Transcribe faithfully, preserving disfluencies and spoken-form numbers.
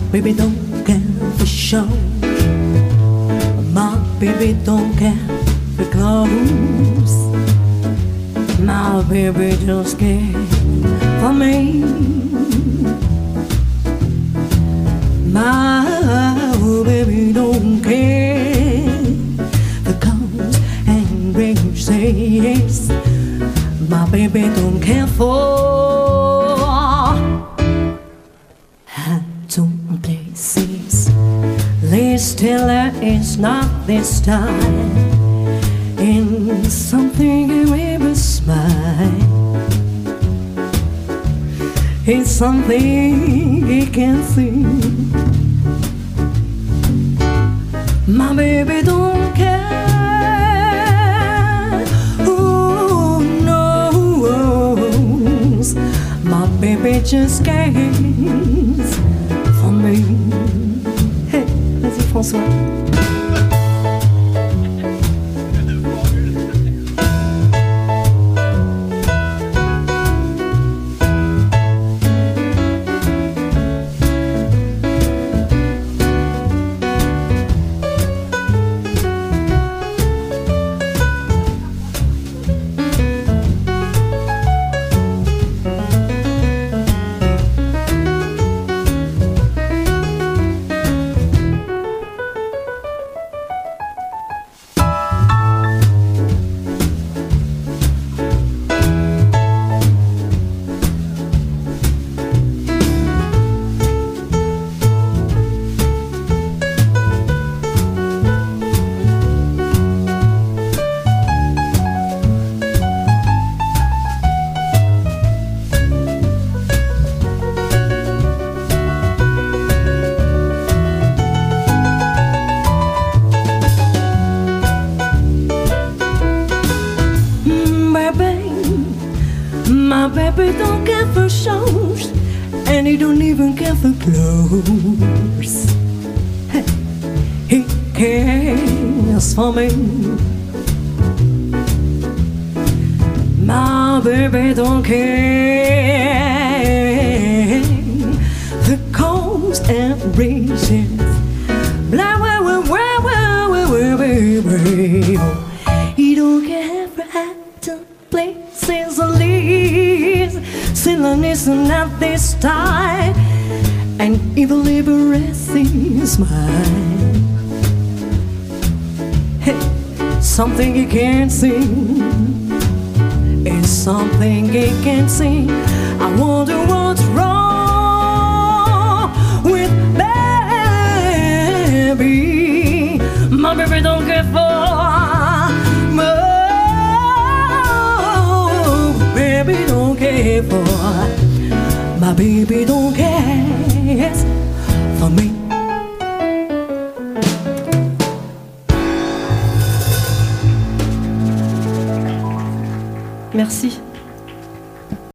baby don't care for show. My baby don't care for clothes. My baby just cares for me. My baby don't care for comes and races. My baby don't care for handsome places. Liz Taylor is not this time in something you ever smile. It's something he can see. My baby don't care who knows. My baby just cares for me. Hey, vas-y François. My baby don't care for shows, and he don't even care for clothes. Hey, he cares for me. My baby don't care the coast and regions. Blah, blah, blah, blah, blah, blah, blah, blah. He don't care for acting places or leaves. Silliness not this time, and evil liberacy mine. Hey, something you can't see. It's something he can't see. I wonder what's wrong with baby. My baby don't care for baby don't care for. My baby